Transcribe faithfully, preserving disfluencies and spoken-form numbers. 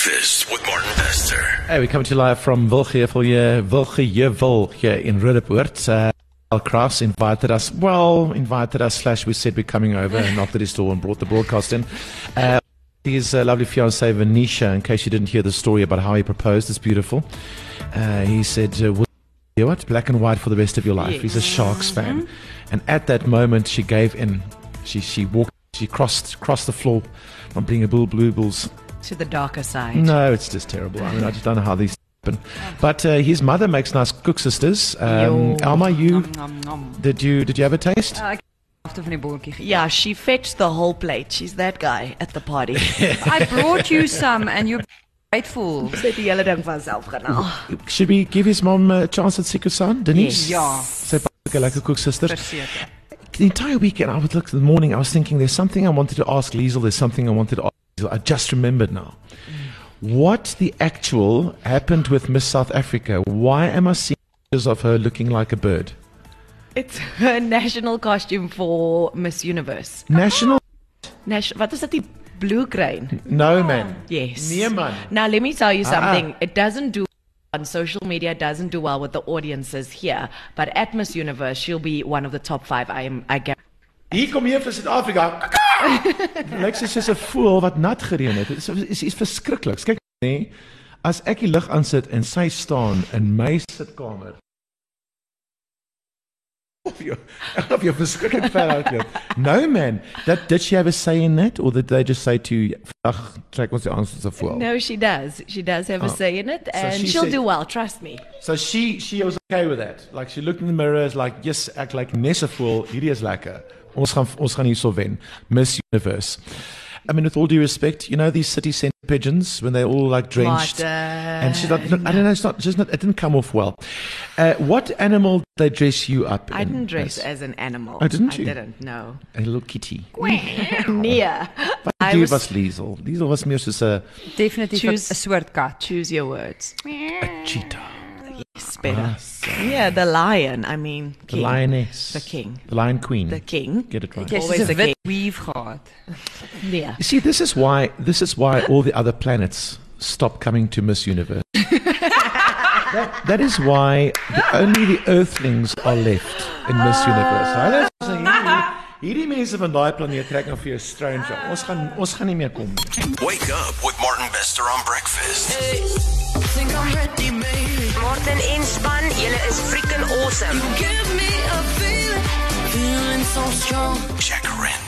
Breakfast with Martin Bester. Hey, we coming to you live from Wilgevel, Wilgevel here in Roodepoort. Uh, Al Kraus invited us, well, invited us, slash we said we're coming over and knocked at his door and brought the broadcast in. Uh, his uh, lovely fiancée, Venetia, in case you didn't hear the story about how he proposed, it's beautiful. Uh, he said, uh, will you what? Black and white for the rest of your life. Yes. He's a Sharks fan. And at that moment, she gave in. She she walked, she crossed crossed the floor from being a bull blue bulls. To the darker side. No, it's just terrible. I mean, I just don't know how these happen. But uh, his mother makes nice cook sisters. Um, Alma, you Nom, nom, nom. did you did you have a taste? Uh, After van die bordjie gegee. Yeah, she fetched the whole plate. She's that guy at the party. I brought you some and you're grateful. Sy het die hele ding van self genaal. Should we give his mom a chance at Sikusan? Denise? Ja, Sy pak like a cook sister. verseker. The entire weekend, I would look in the morning. I was thinking, there's something I wanted to ask Liesel. There's something I wanted to ask Liesel. I just remembered now. What the actual happened with Miss South Africa? Why am I seeing pictures of her looking like a bird? It's her national costume for Miss Universe. National? Nation, wat is dit, die blue crane? No, man. Yes. Nee, man. Now, let me tell you something. Ah. It doesn't do on social media, it doesn't do well with the audiences here. But at Miss Universe, she'll be one of the top five. I am, I guarantee. Hier kom hier van Suid-Afrika. Lyk sy soos 'n voël wat nat gereën het. Dit is is iets verskrikliks. Kyk, nee, as ek die lig aansit en sy staan in my sitkamer. Of jy, of jy verskriklik ver uitloop. No man, that did she have a say in that, or did they just say to you, "Ag, trek ons die aansit of voël"? No, she does. She does have a Oh. say in it, So and she she'll said- do well. Trust me. So she she was okay with that. Like she looked in the mirror, is like, yes, ek like nes 'n voël, hierdie is lekker. Ons gaan ons gaan hierso wen. Miss Universe. I mean, with all due respect, you know these city centre pigeons when they're all like drenched, and she's like, look, I don't know, it's not just not. It didn't come off well. Uh, what animal did they dress you up in? I didn't dress as? as an animal. Oh, didn't you? I didn't, no. A little kitty. Near. Wat I jy was- was Liesel. Liesel was meer soos 'n Definitief 'n Choose- soort kat. Choose your words. cheetah. It's better. Ah, so- Yeah, the lion. I mean, The king. lioness. The king. The lion queen. The king. Get it right. Jy Always het 'n the wit king. weave gehad. Yeah. You see, this is why this is why all the other planets stop coming to Miss Universe. that, that is why the, only the Earthlings are left in Miss Universe. Hulle sê hierdie hierdie mense van daai planeet trek nou vir jou stranger. Ons gaan ons gaan nie meer kom nie. Wake up with Martin Bester on breakfast. Martin en span, julle is freaking awesome. Check her in.